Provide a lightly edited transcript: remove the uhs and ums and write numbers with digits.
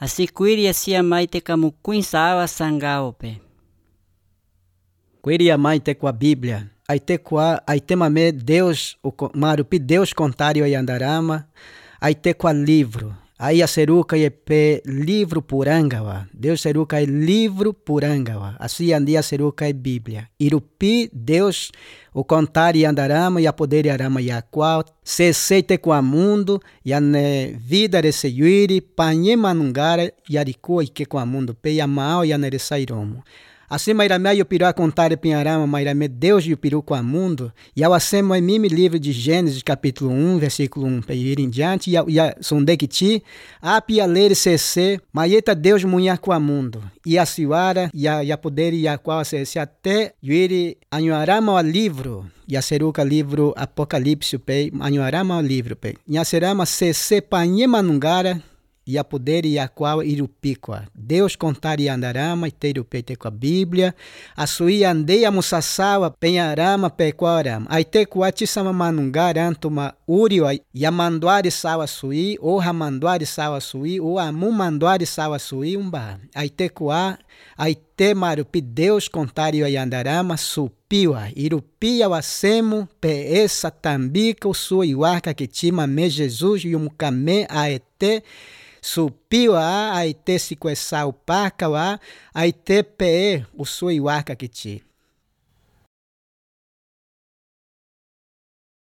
Asikwiri asia maite kamu kuinsawa sangaope. Queria mãe ter com a Bíblia. Aí tem mame Deus, o marupi Deus contário aí andarama. Aí tem com a livro. Aí a seruca é pe livro purangawa. Deus seruca é livro purangawa. Assim andia seruca é Bíblia. Irupi Deus o contário andarama e a poder arama e a qual se seite com a mundo e a vida rese yuiri panhe manungara e a rico e que com a mundo pe e a mao e a neresairomo. Assim, mairame eu piru a contar pinharama, mairame Deus e o piru com a mundo, e ao assemo em mim livro de Gênesis, capítulo 1, versículo 1, para ir em diante, e a sondekiti, a pia ler cc, maieta Deus munha com a mundo, e a siwara, e a poder, e a qual se até, yuiri, anhuarama o livro, e a seruca livro Apocalipse, pe, anhuarama o livro, pe, e a serama cc panhe manungara, e a poder e a qual irupiqua. Deus contar e andarama e ter o peite com a Bíblia. A sui andei a musassawa penharama pequarama. Aí te kuachisama manungara antuma urio e a manduari sawa sui ou a manduari sawa sui ou a mumanduari sawa sui umba. Aí te kua aí te marupi Deus contar e andarama supiwa irupia o assemo pe essa tambica o sui waka que tima me Jesus e mukame aete supiu a aite se coeçar o paca a aite pe o sui waka que ti.